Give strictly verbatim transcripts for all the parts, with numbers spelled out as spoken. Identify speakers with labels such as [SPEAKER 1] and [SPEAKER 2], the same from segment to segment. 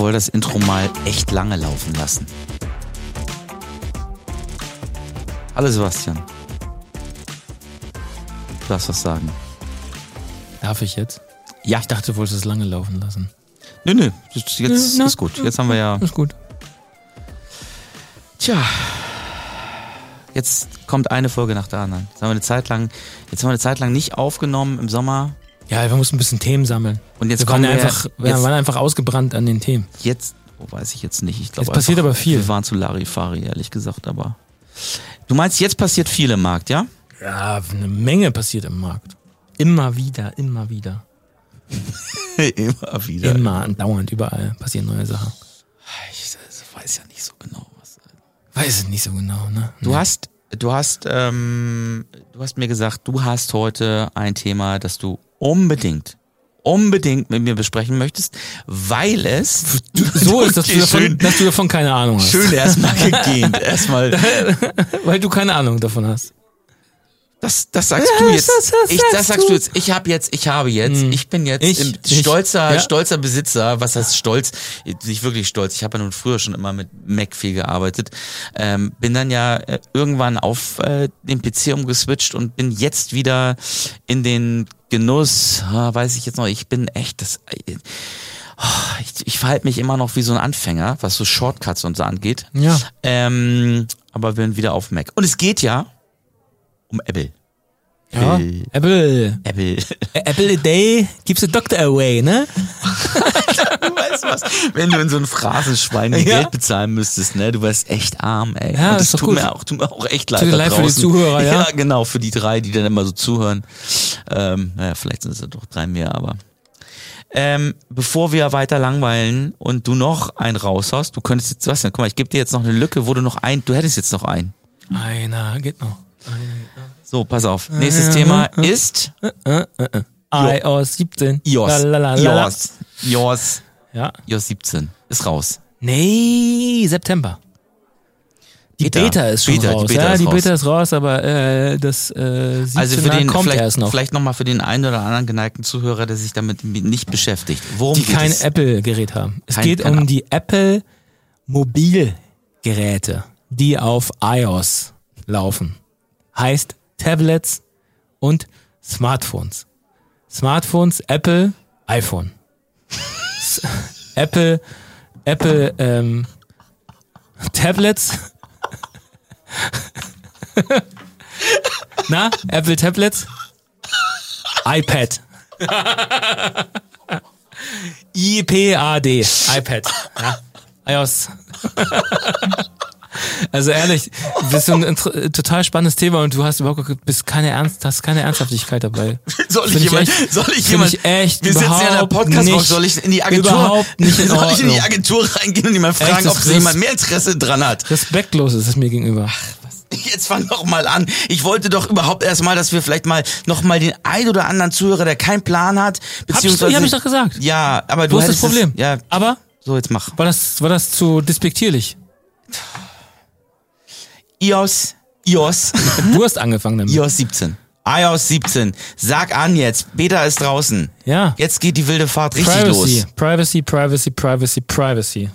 [SPEAKER 1] wollte das Intro mal echt lange laufen lassen. Hallo Sebastian. Du darfst was sagen.
[SPEAKER 2] Darf ich jetzt?
[SPEAKER 1] Ja.
[SPEAKER 2] Ich dachte, du wolltest es lange laufen lassen.
[SPEAKER 1] Nö, nö, jetzt
[SPEAKER 2] Ja,
[SPEAKER 1] ist
[SPEAKER 2] na,
[SPEAKER 1] gut. Jetzt haben wir ja...
[SPEAKER 2] Ist gut.
[SPEAKER 1] Tja, jetzt kommt eine Folge nach der anderen. Jetzt haben wir eine Zeit lang, jetzt haben wir eine Zeit lang nicht aufgenommen im Sommer.
[SPEAKER 2] Ja, wir mussten ein bisschen Themen sammeln.
[SPEAKER 1] Und jetzt
[SPEAKER 2] wir
[SPEAKER 1] kommen
[SPEAKER 2] waren
[SPEAKER 1] wir
[SPEAKER 2] einfach, wir
[SPEAKER 1] jetzt,
[SPEAKER 2] waren einfach ausgebrannt an den Themen.
[SPEAKER 1] jetzt, oh, weiß ich jetzt nicht. Ich glaube,
[SPEAKER 2] Es passiert
[SPEAKER 1] einfach,
[SPEAKER 2] aber viel.
[SPEAKER 1] Wir waren zu Larifari, ehrlich gesagt, aber. Du meinst, jetzt passiert viel im Markt, ja?
[SPEAKER 2] Ja, eine Menge passiert im Markt. Immer wieder, immer wieder.
[SPEAKER 1] Immer wieder.
[SPEAKER 2] Immer, andauernd, überall passieren neue Sachen.
[SPEAKER 1] Ich weiß ja nicht so genau, was.
[SPEAKER 2] Weiß es nicht so genau, ne?
[SPEAKER 1] Du hast, du hast, ähm, du hast mir gesagt, du hast heute ein Thema, das du unbedingt, unbedingt mit mir besprechen möchtest, weil es
[SPEAKER 2] So ist, dass du, davon,
[SPEAKER 1] schön,
[SPEAKER 2] dass du davon keine Ahnung hast.
[SPEAKER 1] schön erstmal gegähnt, erstmal.
[SPEAKER 2] Weil du keine Ahnung davon hast.
[SPEAKER 1] Das, das sagst
[SPEAKER 2] Ja,
[SPEAKER 1] du jetzt.
[SPEAKER 2] das- das
[SPEAKER 1] ich,
[SPEAKER 2] sagst
[SPEAKER 1] das sagst
[SPEAKER 2] du.
[SPEAKER 1] du jetzt. Ich habe jetzt, ich habe jetzt,
[SPEAKER 2] Hm.
[SPEAKER 1] ich bin jetzt
[SPEAKER 2] Ich-
[SPEAKER 1] im
[SPEAKER 2] ich-
[SPEAKER 1] stolzer,
[SPEAKER 2] ja.
[SPEAKER 1] stolzer Besitzer. Was heißt stolz? Nicht wirklich stolz. Ich habe ja nun früher schon immer mit Mac viel gearbeitet. Ähm, bin dann ja äh, irgendwann auf äh, den P C umgeswitcht und bin jetzt wieder in den Genuss. Ah, weiß ich jetzt noch. Ich bin echt das. Äh, oh, ich, ich verhalte mich immer noch wie so ein Anfänger, was so Shortcuts und so angeht.
[SPEAKER 2] Ja.
[SPEAKER 1] Ähm, aber wir sind wieder auf Mac. Und es geht ja um Apple.
[SPEAKER 2] Ja.
[SPEAKER 1] Apple.
[SPEAKER 2] Apple.
[SPEAKER 1] Apple.
[SPEAKER 2] Apple a day keeps the doctor away, ne?
[SPEAKER 1] Du weißt was, wenn du in so ein Phrasenschwein
[SPEAKER 2] Ja.
[SPEAKER 1] Geld bezahlen müsstest, ne? Du wärst echt arm, ey.
[SPEAKER 2] Ja,
[SPEAKER 1] und
[SPEAKER 2] das
[SPEAKER 1] das
[SPEAKER 2] ist doch
[SPEAKER 1] tut
[SPEAKER 2] gut.
[SPEAKER 1] mir auch, tut mir auch echt leid
[SPEAKER 2] Tut dir
[SPEAKER 1] da
[SPEAKER 2] leid für die
[SPEAKER 1] draußen.
[SPEAKER 2] Zuhörer, ja?
[SPEAKER 1] Ja, genau, für die drei, die dann immer so zuhören. Ähm, naja, vielleicht sind es ja doch drei mehr, aber. Ähm, bevor wir weiter langweilen und du noch einen raushaust, du könntest jetzt, was denn? Guck mal, ich gebe dir jetzt noch eine Lücke, wo du noch ein, du hättest jetzt noch einen.
[SPEAKER 2] Einer geht noch. Einer geht noch.
[SPEAKER 1] So, pass auf. Nächstes Thema ist
[SPEAKER 2] Äh, äh, äh. iOS siebzehn.
[SPEAKER 1] iOS.
[SPEAKER 2] Lalalala.
[SPEAKER 1] iOS. iOS.
[SPEAKER 2] Ja.
[SPEAKER 1] iOS siebzehn. Ist raus.
[SPEAKER 2] Nee, September. Die
[SPEAKER 1] Beta.
[SPEAKER 2] Beta, ist schon
[SPEAKER 1] Beta, die
[SPEAKER 2] raus.
[SPEAKER 1] Beta
[SPEAKER 2] ja,
[SPEAKER 1] ist
[SPEAKER 2] die
[SPEAKER 1] raus.
[SPEAKER 2] Beta ist raus, aber äh, das äh,
[SPEAKER 1] Also für
[SPEAKER 2] siebzehner
[SPEAKER 1] den,
[SPEAKER 2] kommt
[SPEAKER 1] vielleicht,
[SPEAKER 2] erst noch.
[SPEAKER 1] vielleicht nochmal für den einen oder anderen geneigten Zuhörer, der sich damit nicht beschäftigt. Worum
[SPEAKER 2] Die
[SPEAKER 1] geht
[SPEAKER 2] kein
[SPEAKER 1] es?
[SPEAKER 2] Apple-Gerät haben. Es
[SPEAKER 1] Kein-
[SPEAKER 2] geht
[SPEAKER 1] kein-
[SPEAKER 2] um die Apple Mobilgeräte, die auf iOS laufen. Heißt Tablets und Smartphones. Smartphones, Apple, iPhone. S- Apple, Apple, ähm, Tablets. Na, Apple Tablets? iPad. I P A D. iPad. Ja. iOS. Also ehrlich, das ist so ein inter- total spannendes Thema und du hast überhaupt bist keine Ernst, hast keine Ernsthaftigkeit dabei.
[SPEAKER 1] Soll ich
[SPEAKER 2] Find
[SPEAKER 1] jemand,
[SPEAKER 2] echt-
[SPEAKER 1] soll ich
[SPEAKER 2] find
[SPEAKER 1] jemand,
[SPEAKER 2] ich echt
[SPEAKER 1] wir sitzen ja in der
[SPEAKER 2] überhaupt
[SPEAKER 1] podcast
[SPEAKER 2] nicht-
[SPEAKER 1] soll ich in die Agentur,
[SPEAKER 2] überhaupt nicht in
[SPEAKER 1] soll ich in die
[SPEAKER 2] Ordnung.
[SPEAKER 1] Agentur reingehen und jemand fragen,
[SPEAKER 2] Echt,
[SPEAKER 1] ob
[SPEAKER 2] das
[SPEAKER 1] da
[SPEAKER 2] ist-
[SPEAKER 1] jemand mehr Interesse dran hat?
[SPEAKER 2] Respektlos ist es mir gegenüber.
[SPEAKER 1] Jetzt fang doch mal an. Ich wollte doch überhaupt erstmal, dass wir vielleicht mal noch mal den ein oder anderen Zuhörer, der keinen Plan hat, beziehungsweise...
[SPEAKER 2] Ja, hab ich doch gesagt.
[SPEAKER 1] Ja, aber du
[SPEAKER 2] Wo ist das
[SPEAKER 1] hättest es-
[SPEAKER 2] Problem?
[SPEAKER 1] Ja,
[SPEAKER 2] Aber
[SPEAKER 1] so jetzt mach.
[SPEAKER 2] war das, war das zu despektierlich?
[SPEAKER 1] iOS, iOS,
[SPEAKER 2] Du hast angefangen damit.
[SPEAKER 1] iOS siebzehn. iOS siebzehn. Sag an jetzt. Beta ist draußen.
[SPEAKER 2] Ja.
[SPEAKER 1] Jetzt geht die wilde Fahrt richtig
[SPEAKER 2] Privacy,
[SPEAKER 1] los.
[SPEAKER 2] Privacy, Privacy, Privacy, Privacy.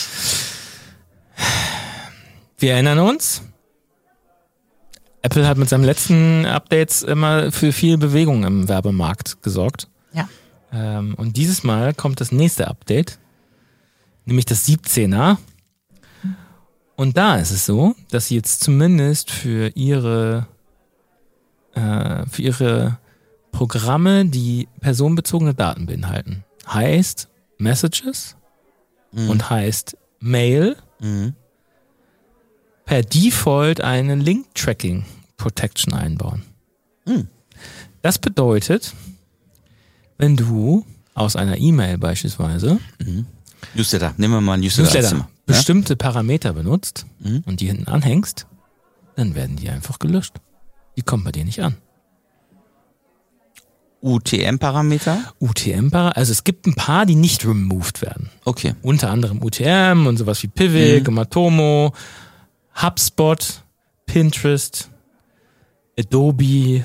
[SPEAKER 2] Wir erinnern uns, Apple hat mit seinen letzten Updates immer für viel Bewegung im Werbemarkt gesorgt.
[SPEAKER 1] Ja.
[SPEAKER 2] Ähm, und dieses Mal kommt das nächste Update, nämlich das siebzehner. Und da ist es so, dass sie jetzt zumindest für ihre, äh, für ihre Programme, die personenbezogene Daten beinhalten, heißt Messages
[SPEAKER 1] Mhm.
[SPEAKER 2] und heißt Mail,
[SPEAKER 1] Mhm.
[SPEAKER 2] per Default eine Link-Tracking Protection einbauen.
[SPEAKER 1] Mhm.
[SPEAKER 2] Das bedeutet, wenn du aus einer E-Mail beispielsweise
[SPEAKER 1] Newsletter. Nehmen wir mal einen Newsletter. als
[SPEAKER 2] Newsletter
[SPEAKER 1] Thema.
[SPEAKER 2] bestimmte Parameter benutzt
[SPEAKER 1] Mhm.
[SPEAKER 2] und die hinten anhängst, dann werden die einfach gelöscht. Die kommen bei dir nicht an.
[SPEAKER 1] U T M-Parameter?
[SPEAKER 2] U T M-Parameter, also es gibt ein paar, die nicht removed werden.
[SPEAKER 1] Okay.
[SPEAKER 2] Unter anderem U T M und sowas wie Pivik,
[SPEAKER 1] Mhm.
[SPEAKER 2] Matomo, HubSpot, Pinterest, Adobe,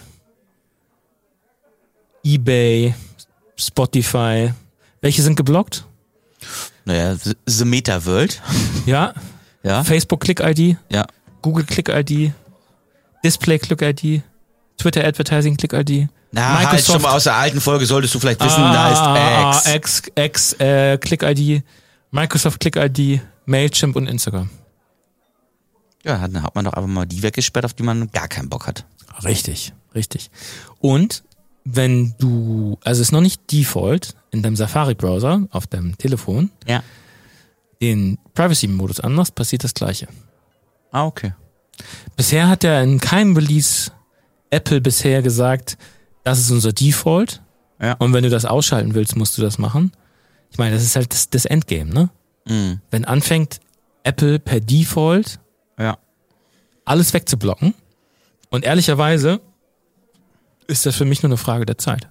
[SPEAKER 2] eBay, Spotify. Welche sind geblockt?
[SPEAKER 1] Naja, The, the Meta World.
[SPEAKER 2] Ja.
[SPEAKER 1] Ja.
[SPEAKER 2] Facebook Click-I D.
[SPEAKER 1] Ja.
[SPEAKER 2] Google Click-I D. Display Click-I D. Twitter Advertising Click-I D.
[SPEAKER 1] Na, halt schon mal aus der alten Folge solltest du vielleicht wissen,
[SPEAKER 2] ah,
[SPEAKER 1] da ist
[SPEAKER 2] X. X, X äh, Click-I D. Microsoft Click-I D. Mailchimp und Instagram.
[SPEAKER 1] Ja, dann hat man doch einfach mal die weggesperrt, auf die man gar keinen Bock hat.
[SPEAKER 2] Richtig, richtig. Und wenn du, also es ist noch nicht Default in deinem Safari-Browser auf deinem Telefon,
[SPEAKER 1] ja,
[SPEAKER 2] den Privacy-Modus anmachst, passiert das Gleiche.
[SPEAKER 1] Ah, okay.
[SPEAKER 2] Bisher hat ja in keinem Release Apple bisher gesagt, das ist unser Default.
[SPEAKER 1] Ja.
[SPEAKER 2] Und wenn du das ausschalten willst, musst du das machen. Ich meine, das ist halt das, das Endgame, ne?
[SPEAKER 1] Mhm.
[SPEAKER 2] Wenn anfängt, Apple per Default
[SPEAKER 1] ja.
[SPEAKER 2] alles wegzublocken. Und ehrlicherweise ist das für mich nur eine Frage der Zeit.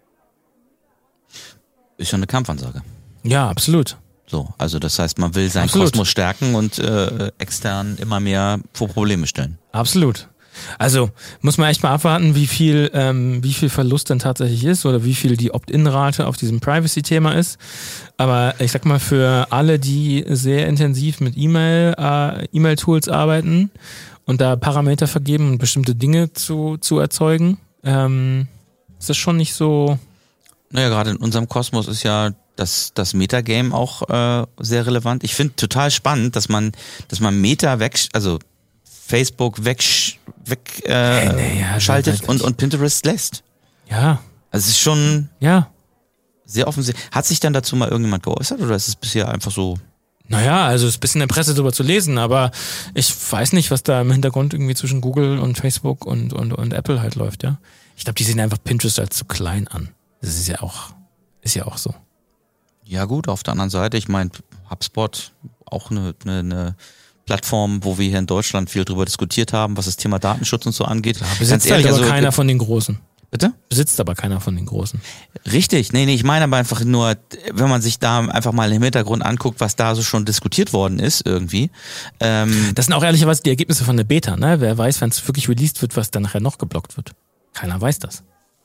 [SPEAKER 1] Ist schon eine Kampfansage.
[SPEAKER 2] Ja, absolut.
[SPEAKER 1] So, also das heißt, man will seinen
[SPEAKER 2] Absolut.
[SPEAKER 1] Kosmos stärken und äh, extern immer mehr vor Probleme stellen.
[SPEAKER 2] Absolut. Also muss man echt mal abwarten, wie viel, ähm, wie viel Verlust dann tatsächlich ist oder wie viel die Opt-in-Rate auf diesem Privacy-Thema ist. Aber ich sag mal, für alle, die sehr intensiv mit E-Mail, äh, E-Mail-Tools arbeiten und da Parameter vergeben und bestimmte Dinge zu, zu erzeugen, ähm, ist das schon nicht so.
[SPEAKER 1] Naja, gerade in unserem Kosmos ist ja das, das Metagame auch äh, sehr relevant. Ich finde total spannend, dass man, dass man Meta weg, also Facebook weg, weg äh,
[SPEAKER 2] nee, ja,
[SPEAKER 1] schaltet und, und Pinterest lässt.
[SPEAKER 2] Ja.
[SPEAKER 1] Also es ist schon
[SPEAKER 2] ja.
[SPEAKER 1] sehr offensichtlich. Hat sich dann dazu mal irgendjemand geäußert oder ist es bisher einfach so?
[SPEAKER 2] Naja, also es ist ein bisschen in der Presse drüber zu lesen, aber ich weiß nicht, was da im Hintergrund irgendwie zwischen Google und Facebook und, und, und Apple halt läuft, ja. Ich glaube, die sehen einfach Pinterest als zu klein an. Das ist ja auch, ist ja auch so.
[SPEAKER 1] Ja gut, auf der anderen Seite, ich meine, HubSpot, auch eine, eine, eine Plattform, wo wir hier in Deutschland viel drüber diskutiert haben, was das Thema Datenschutz und so angeht.
[SPEAKER 2] Ja, besitzt ehrlich, aber also, keiner von den Großen.
[SPEAKER 1] Bitte?
[SPEAKER 2] Besitzt aber keiner von den Großen.
[SPEAKER 1] Richtig, nee, nee, ich meine aber einfach nur, wenn man sich da einfach mal im Hintergrund anguckt, was da so schon diskutiert worden ist irgendwie. Ähm,
[SPEAKER 2] das sind auch ehrlicherweise die Ergebnisse von der Beta, ne? Wer weiß, wenn es wirklich released wird, was dann nachher noch geblockt wird. Keiner weiß das.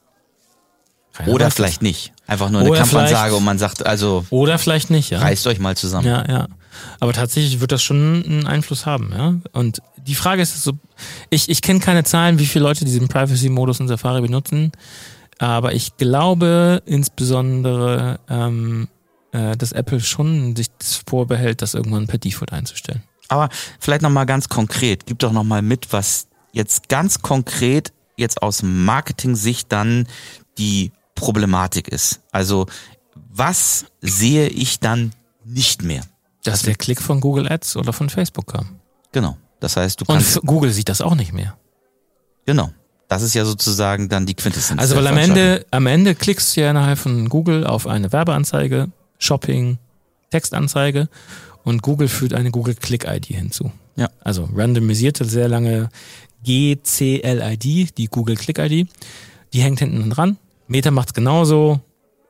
[SPEAKER 2] Keiner
[SPEAKER 1] oder
[SPEAKER 2] weiß
[SPEAKER 1] vielleicht
[SPEAKER 2] das.
[SPEAKER 1] nicht. Einfach nur eine
[SPEAKER 2] oder
[SPEAKER 1] Kampfansage und man sagt, also
[SPEAKER 2] oder vielleicht nicht, ja.
[SPEAKER 1] Reißt euch mal zusammen.
[SPEAKER 2] Ja, ja. Aber tatsächlich wird das schon einen Einfluss haben, ja. Und die Frage ist so, ich, ich kenne keine Zahlen, wie viele Leute diesen Privacy-Modus in Safari benutzen, aber ich glaube insbesondere, ähm, äh, dass Apple schon sich das vorbehält, das irgendwann per Default einzustellen.
[SPEAKER 1] Aber vielleicht nochmal ganz konkret, gib doch nochmal mit, was jetzt ganz konkret jetzt aus Marketing-Sicht dann die Problematik ist. Also was sehe ich dann nicht mehr?
[SPEAKER 2] Dass der Klick von Google Ads oder von Facebook kam.
[SPEAKER 1] Genau. Das heißt, du kannst...
[SPEAKER 2] Und Google sieht das auch nicht mehr.
[SPEAKER 1] Genau. Das ist ja sozusagen dann die Quintessenz.
[SPEAKER 2] Also weil am Ende, am Ende klickst du ja innerhalb von Google auf eine Werbeanzeige, Shopping, Textanzeige und Google fügt eine Google Click-I D hinzu.
[SPEAKER 1] Ja.
[SPEAKER 2] Also randomisierte, sehr lange G C L I D, die Google Click-I D. Die hängt hinten dran. Meta macht's genauso.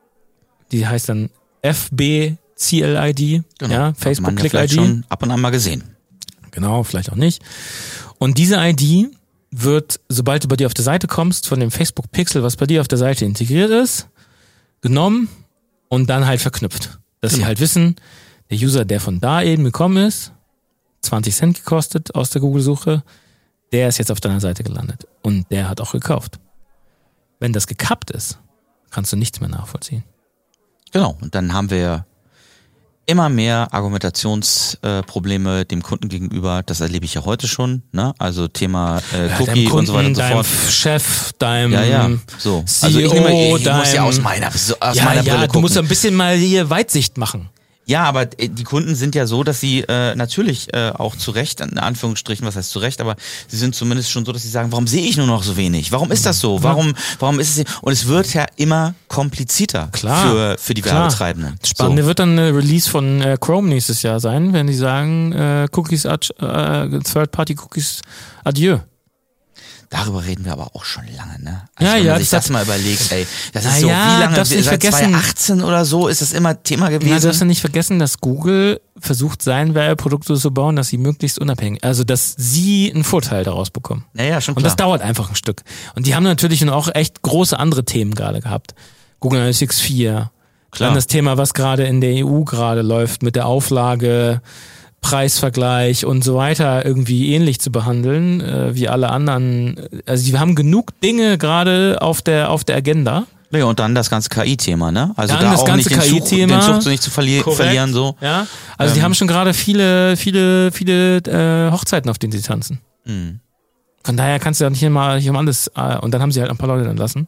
[SPEAKER 2] Die heißt dann F B C L I D,
[SPEAKER 1] genau.
[SPEAKER 2] Ja, Facebook Click-I D.
[SPEAKER 1] Ja schon ab und an mal gesehen.
[SPEAKER 2] Genau, vielleicht auch nicht. Und diese I D wird, sobald du bei dir auf der Seite kommst, von dem Facebook Pixel, was bei dir auf der Seite integriert ist, genommen und dann halt verknüpft. Dass genau. sie halt wissen, der User, der von da eben gekommen ist, zwanzig Cent gekostet aus der Google-Suche, der ist jetzt auf deiner Seite gelandet. Und der hat auch gekauft. Wenn das gekappt ist, kannst du nichts mehr nachvollziehen.
[SPEAKER 1] Genau, und dann haben wir immer mehr Argumentationsprobleme äh, dem Kunden gegenüber. Das erlebe ich ja heute schon, ne? Also Thema äh,
[SPEAKER 2] ja,
[SPEAKER 1] Cookie
[SPEAKER 2] Kunden,
[SPEAKER 1] und so weiter und so fort.
[SPEAKER 2] Deinem Chef, deinem
[SPEAKER 1] ja, ja, so.
[SPEAKER 2] C E O,
[SPEAKER 1] also ich, nehme, ich
[SPEAKER 2] deinem,
[SPEAKER 1] muss ja aus meiner, aus
[SPEAKER 2] ja,
[SPEAKER 1] meiner Brille
[SPEAKER 2] ja,
[SPEAKER 1] gucken.
[SPEAKER 2] Du musst ein bisschen mal hier Weitsicht machen.
[SPEAKER 1] Ja, aber die Kunden sind ja so, dass sie äh, natürlich äh, auch zu Recht, in Anführungsstrichen, was heißt zu Recht, aber sie sind zumindest schon so, dass sie sagen, warum sehe ich nur noch so wenig? Warum ist das so? Warum warum ist es und es wird ja immer komplizierter
[SPEAKER 2] klar,
[SPEAKER 1] für für die
[SPEAKER 2] klar.
[SPEAKER 1] Werbetreibenden.
[SPEAKER 2] Spannende
[SPEAKER 1] so.
[SPEAKER 2] wird dann eine Release von äh, Chrome nächstes Jahr sein, wenn die sagen, äh, Cookies, ad, äh, Third-Party-Cookies, adieu.
[SPEAKER 1] Darüber reden wir aber auch schon lange, ne? Also
[SPEAKER 2] ja,
[SPEAKER 1] wenn man
[SPEAKER 2] ja,
[SPEAKER 1] sich das, das mal überlegt, ey, das ist
[SPEAKER 2] na
[SPEAKER 1] so,
[SPEAKER 2] ja,
[SPEAKER 1] wie lange,
[SPEAKER 2] darfst nicht
[SPEAKER 1] seit
[SPEAKER 2] vergessen,
[SPEAKER 1] zwanzig achtzehn oder so ist das immer Thema gewesen.
[SPEAKER 2] Na, du darfst ja nicht vergessen, dass Google versucht, sein Werbeprodukt so zu bauen, dass sie möglichst unabhängig, also dass sie einen Vorteil daraus bekommen.
[SPEAKER 1] Ja, ja, schon klar.
[SPEAKER 2] Und das dauert einfach ein Stück. Und die haben natürlich auch echt große andere Themen gerade gehabt. Google Analytics vier,
[SPEAKER 1] Klar.
[SPEAKER 2] Dann das Thema, was gerade in der E U gerade läuft, mit der Auflage, Preisvergleich und so weiter irgendwie ähnlich zu behandeln, äh, wie alle anderen. Also die haben genug Dinge gerade auf der auf der Agenda.
[SPEAKER 1] Ja, und dann das ganze K I-Thema, ne? Also
[SPEAKER 2] dann
[SPEAKER 1] da
[SPEAKER 2] das
[SPEAKER 1] auch
[SPEAKER 2] ganze
[SPEAKER 1] nicht den Zug, den Zug so nicht zu verli- verlieren, so.
[SPEAKER 2] Ja, also
[SPEAKER 1] ähm.
[SPEAKER 2] die haben schon gerade viele, viele, viele äh, Hochzeiten, auf denen sie tanzen.
[SPEAKER 1] Mhm.
[SPEAKER 2] Von daher kannst du ja nicht immer nicht um alles, äh, und dann haben sie halt ein paar Leute dann lassen.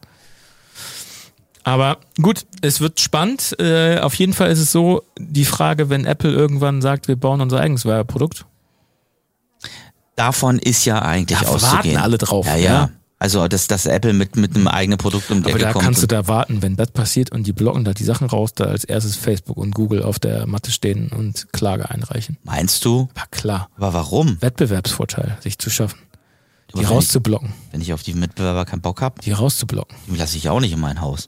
[SPEAKER 2] Aber gut, es wird spannend. Äh, auf jeden Fall ist es so, die Frage, wenn Apple irgendwann sagt, wir bauen unser eigenes Werbeprodukt.
[SPEAKER 1] Davon ist ja eigentlich
[SPEAKER 2] Da
[SPEAKER 1] auszugehen.
[SPEAKER 2] warten alle drauf.
[SPEAKER 1] Ja, ja.
[SPEAKER 2] ja.
[SPEAKER 1] Also, dass, dass Apple mit, mit einem eigenen Produkt um die
[SPEAKER 2] Aber
[SPEAKER 1] Ecke
[SPEAKER 2] da
[SPEAKER 1] kommt.
[SPEAKER 2] kannst du da warten, wenn das passiert und die blocken da die Sachen raus, da als erstes Facebook und Google auf der Matte stehen und Klage einreichen.
[SPEAKER 1] Meinst du?
[SPEAKER 2] Aber klar.
[SPEAKER 1] Aber warum?
[SPEAKER 2] Wettbewerbsvorteil, sich zu schaffen. Die
[SPEAKER 1] wenn
[SPEAKER 2] rauszublocken.
[SPEAKER 1] Ich, wenn ich auf die Mitbewerber keinen Bock habe,
[SPEAKER 2] Die rauszublocken.
[SPEAKER 1] die lasse ich auch nicht in mein Haus.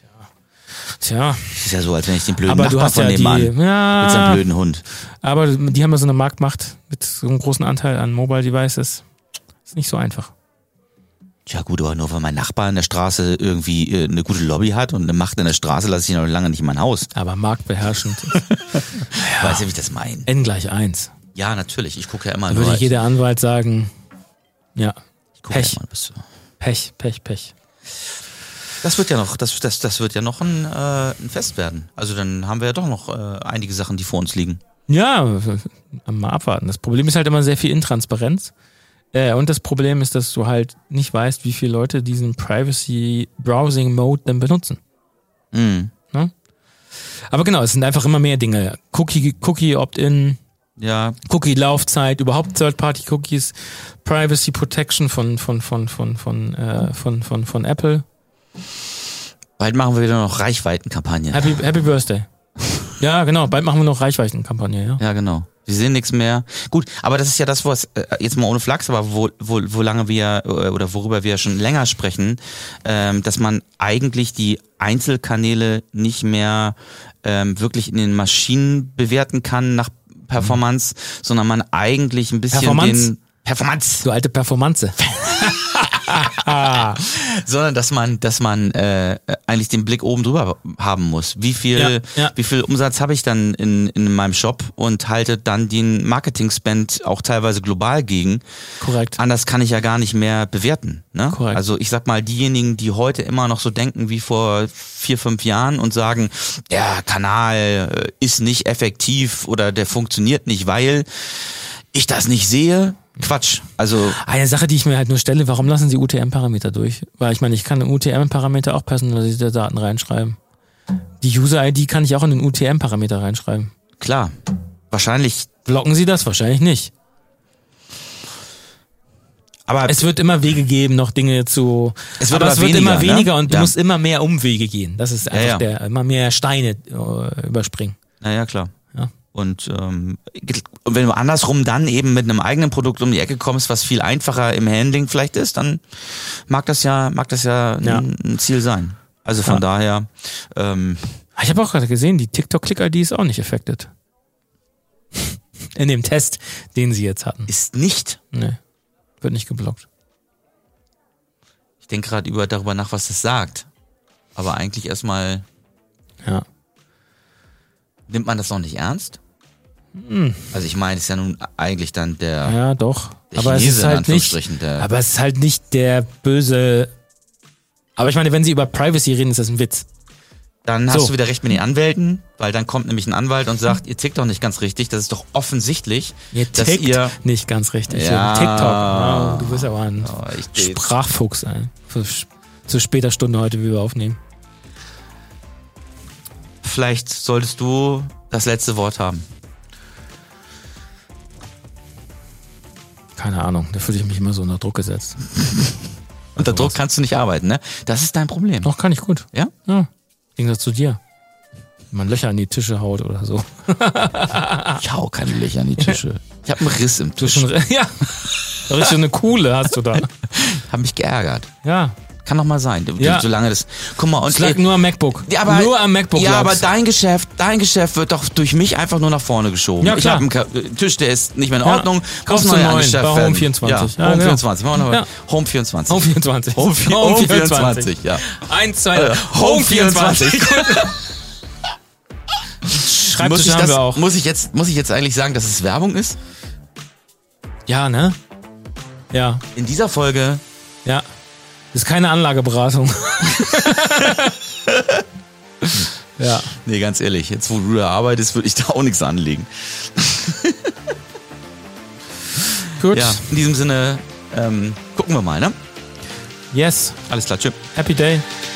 [SPEAKER 2] Tja.
[SPEAKER 1] Das ist ja so, als wenn ich den blöden
[SPEAKER 2] Aber du
[SPEAKER 1] Nachbar
[SPEAKER 2] hast
[SPEAKER 1] von
[SPEAKER 2] ja
[SPEAKER 1] nebenan
[SPEAKER 2] die,
[SPEAKER 1] mit seinem
[SPEAKER 2] ja,
[SPEAKER 1] blöden Hund.
[SPEAKER 2] aber die haben ja so eine Marktmacht mit so einem großen Anteil an Mobile Devices. Ist nicht so einfach.
[SPEAKER 1] Ja gut, aber nur weil mein Nachbar in der Straße irgendwie äh, eine gute Lobby hat und eine Macht in der Straße, lasse ich ihn noch lange nicht in mein Haus.
[SPEAKER 2] Aber marktbeherrschend.
[SPEAKER 1] Ja. Weißt du, wie ich das meine?
[SPEAKER 2] N gleich eins.
[SPEAKER 1] Ja, natürlich. Ich gucke ja immer
[SPEAKER 2] Da
[SPEAKER 1] nur.
[SPEAKER 2] würde jeder Anwalt sagen, ja,
[SPEAKER 1] ich gucke
[SPEAKER 2] Pech.
[SPEAKER 1] Ja immer, bis,
[SPEAKER 2] Pech, Pech, Pech.
[SPEAKER 1] das wird ja noch, das, das, das wird ja noch ein, äh, ein Fest werden. Also dann haben wir ja doch noch äh, einige Sachen, die vor uns liegen.
[SPEAKER 2] Ja, mal abwarten. Das Problem ist halt immer sehr viel Intransparenz. Äh, und das Problem ist, dass du halt nicht weißt, wie viele Leute diesen Privacy-Browsing-Mode denn benutzen.
[SPEAKER 1] Mhm.
[SPEAKER 2] Ne? Aber genau, es sind einfach immer mehr Dinge. Cookie, Cookie Opt-in,
[SPEAKER 1] Ja,
[SPEAKER 2] Cookie-Laufzeit, überhaupt Third-Party-Cookies, Privacy Protection von von von von von äh, von von von Apple.
[SPEAKER 1] bald machen wir wieder noch Reichweitenkampagnen.
[SPEAKER 2] Happy Happy Birthday. Ja, genau. Bald machen wir noch Reichweitenkampagne, ja.
[SPEAKER 1] Ja, genau. Wir sehen nichts mehr. Gut, aber das ist ja das, was äh, jetzt mal ohne Flachs, aber wo, wo, wo lange wir äh, oder worüber wir schon länger sprechen, ähm, dass man eigentlich die Einzelkanäle nicht mehr ähm, wirklich in den Maschinen bewerten kann nach Performance, mhm. sondern man eigentlich ein bisschen
[SPEAKER 2] Performance?
[SPEAKER 1] den Performance,
[SPEAKER 2] Du alte Performance.
[SPEAKER 1] sondern dass man, dass man äh, eigentlich den Blick oben drüber haben muss. Wie viel,
[SPEAKER 2] Ja, ja.
[SPEAKER 1] wie viel Umsatz habe ich dann in in meinem Shop und halte dann den Marketing-Spend auch teilweise global gegen.
[SPEAKER 2] Korrekt.
[SPEAKER 1] Anders kann ich ja gar nicht mehr bewerten. Ne?
[SPEAKER 2] Korrekt.
[SPEAKER 1] Also ich sag mal, diejenigen, die heute immer noch so denken wie vor vier, fünf Jahren und sagen, der Kanal äh, ist nicht effektiv oder der funktioniert nicht, weil ich das nicht sehe. Quatsch. Also
[SPEAKER 2] Eine Sache, die ich mir halt nur stelle, warum lassen sie U T M-Parameter durch? Weil ich meine, ich kann in U T M-Parameter auch personalisierte Daten reinschreiben. Die User-I D kann ich auch in den U T M-Parameter reinschreiben.
[SPEAKER 1] klar, wahrscheinlich.
[SPEAKER 2] Blocken sie das? Wahrscheinlich nicht.
[SPEAKER 1] Aber
[SPEAKER 2] Es wird immer Wege geben, noch Dinge zu...
[SPEAKER 1] Es wird
[SPEAKER 2] aber
[SPEAKER 1] aber
[SPEAKER 2] es wird
[SPEAKER 1] weniger,
[SPEAKER 2] immer weniger
[SPEAKER 1] ne?
[SPEAKER 2] und du
[SPEAKER 1] Ja.
[SPEAKER 2] musst immer mehr Umwege gehen. Das ist einfach
[SPEAKER 1] ja.
[SPEAKER 2] der... Immer mehr Steine äh, überspringen.
[SPEAKER 1] naja, klar.
[SPEAKER 2] Ja.
[SPEAKER 1] Und ähm, und wenn du andersrum dann eben mit einem eigenen Produkt um die Ecke kommst, was viel einfacher im Handling vielleicht ist, dann mag das ja, mag das ja,
[SPEAKER 2] Ja.
[SPEAKER 1] Ein, ein Ziel sein. Also von
[SPEAKER 2] Ja.
[SPEAKER 1] daher, ähm,
[SPEAKER 2] Ich habe auch gerade gesehen, die TikTok-Click-I D ist auch nicht affected. In dem Test, den sie jetzt hatten.
[SPEAKER 1] ist nicht.
[SPEAKER 2] Nee, wird nicht geblockt.
[SPEAKER 1] Ich denke gerade über darüber nach, was das sagt. Aber eigentlich erstmal
[SPEAKER 2] Ja.
[SPEAKER 1] nimmt man das noch nicht ernst.
[SPEAKER 2] Hm.
[SPEAKER 1] Also ich meine, es ist ja nun eigentlich dann der,
[SPEAKER 2] Ja, doch.
[SPEAKER 1] der
[SPEAKER 2] Aber es
[SPEAKER 1] Chinese
[SPEAKER 2] ist
[SPEAKER 1] in
[SPEAKER 2] halt nicht...
[SPEAKER 1] Anführungsstrichen. Der,
[SPEAKER 2] Aber es ist halt nicht der böse... Aber ich meine, wenn sie über Privacy reden, ist das ein Witz.
[SPEAKER 1] Dann hast
[SPEAKER 2] So.
[SPEAKER 1] du wieder recht mit den Anwälten, weil dann kommt nämlich ein Anwalt und sagt, ihr tickt doch nicht ganz richtig. Das ist doch offensichtlich,
[SPEAKER 2] Ihr
[SPEAKER 1] dass
[SPEAKER 2] tickt
[SPEAKER 1] ihr...
[SPEAKER 2] nicht ganz richtig.
[SPEAKER 1] Ja.
[SPEAKER 2] TikTok. Oh, du bist aber ein
[SPEAKER 1] Oh, ich seh's.
[SPEAKER 2] Sprachfuchs. Ey. Für, zu später Stunde heute, wie wir aufnehmen.
[SPEAKER 1] Vielleicht solltest du das letzte Wort haben.
[SPEAKER 2] Keine Ahnung, da fühle ich mich immer so unter Druck gesetzt.
[SPEAKER 1] Unter Druck
[SPEAKER 2] was?
[SPEAKER 1] kannst du nicht arbeiten, ne? Das ist dein Problem.
[SPEAKER 2] Doch, kann ich gut.
[SPEAKER 1] Ja?
[SPEAKER 2] Ja. Im Gegensatz zu dir. Wenn man Löcher an die Tische haut oder so.
[SPEAKER 1] Ich hau keine Löcher an die Tische. Ich habe einen Riss im
[SPEAKER 2] Du
[SPEAKER 1] Tisch.
[SPEAKER 2] schon, ja. Richtig eine coole hast du da.
[SPEAKER 1] Hab mich geärgert.
[SPEAKER 2] Ja.
[SPEAKER 1] Kann doch mal sein. Du-
[SPEAKER 2] Ja.
[SPEAKER 1] Solange das. Guck mal, und
[SPEAKER 2] Es lag nur am MacBook.
[SPEAKER 1] Ja, aber,
[SPEAKER 2] nur am MacBook
[SPEAKER 1] Ja, aber
[SPEAKER 2] lag's.
[SPEAKER 1] dein Geschäft, dein Geschäft wird doch durch mich einfach nur nach vorne geschoben.
[SPEAKER 2] Ja,
[SPEAKER 1] Ich
[SPEAKER 2] klar.
[SPEAKER 1] habe einen Ka- Tisch, der ist nicht mehr in
[SPEAKER 2] Ja.
[SPEAKER 1] Ordnung.
[SPEAKER 2] Kaufst
[SPEAKER 1] Muss
[SPEAKER 2] du
[SPEAKER 1] neu
[SPEAKER 2] einen neuen
[SPEAKER 1] angeschafft
[SPEAKER 2] bei Home
[SPEAKER 1] werden.
[SPEAKER 2] vierundzwanzig.
[SPEAKER 1] Ja,
[SPEAKER 2] Ja,
[SPEAKER 1] Home
[SPEAKER 2] genau.
[SPEAKER 1] vierundzwanzig. Machen wir noch mal.
[SPEAKER 2] Ja.
[SPEAKER 1] Home vierundzwanzig.
[SPEAKER 2] Home vierundzwanzig.
[SPEAKER 1] Home, Home vierundzwanzig, ja.
[SPEAKER 2] Eins, zwei,
[SPEAKER 1] Äh,
[SPEAKER 2] Home vierundzwanzig. Schreibtisch
[SPEAKER 1] muss ich
[SPEAKER 2] haben
[SPEAKER 1] das,
[SPEAKER 2] wir auch.
[SPEAKER 1] Muss ich, jetzt, muss ich jetzt eigentlich sagen, dass es Werbung ist?
[SPEAKER 2] Ja, ne? Ja,
[SPEAKER 1] In dieser Folge.
[SPEAKER 2] ja. Das ist keine Anlageberatung. Ja.
[SPEAKER 1] Nee, ganz ehrlich, jetzt wo du da arbeitest, würde ich da auch nichts anlegen.
[SPEAKER 2] Gut.
[SPEAKER 1] Ja, in diesem Sinne, ähm, gucken wir mal, ne?
[SPEAKER 2] Yes.
[SPEAKER 1] Alles klar, tschüss.
[SPEAKER 2] Happy Day.